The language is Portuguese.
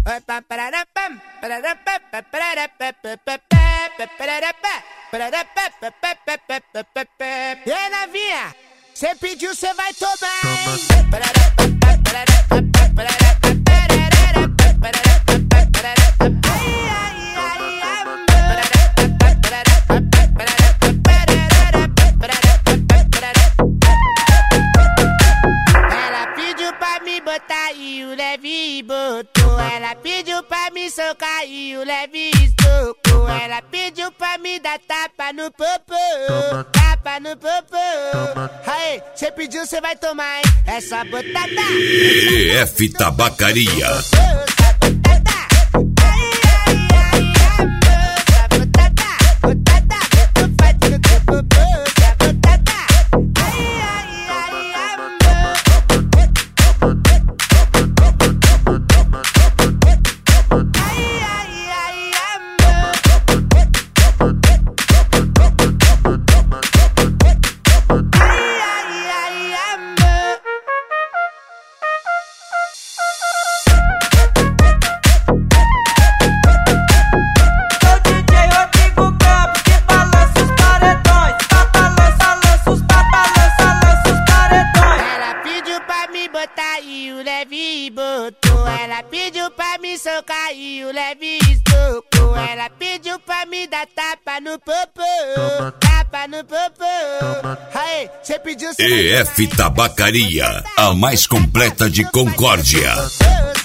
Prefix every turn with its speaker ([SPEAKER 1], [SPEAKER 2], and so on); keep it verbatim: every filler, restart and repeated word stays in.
[SPEAKER 1] E novinha, cê pediu, cê vai tomar, hein? Ela pediu pra me botar e o leve botou. Ela pediu pra me socar e o leve estocou. Ela pediu pra me dar tapa no popô, tapa no popô. Aê, cê pediu, cê vai tomar, hein? É só botar.
[SPEAKER 2] E F Tabacaria.
[SPEAKER 1] E o leve botou. Ela pediu pra me socar e o leve estocou. Ela pediu pra me dar tapa no popô, tapa no popô. Aê, cê pediu, cê
[SPEAKER 2] E F Tabacaria, a mais completa de Concórdia.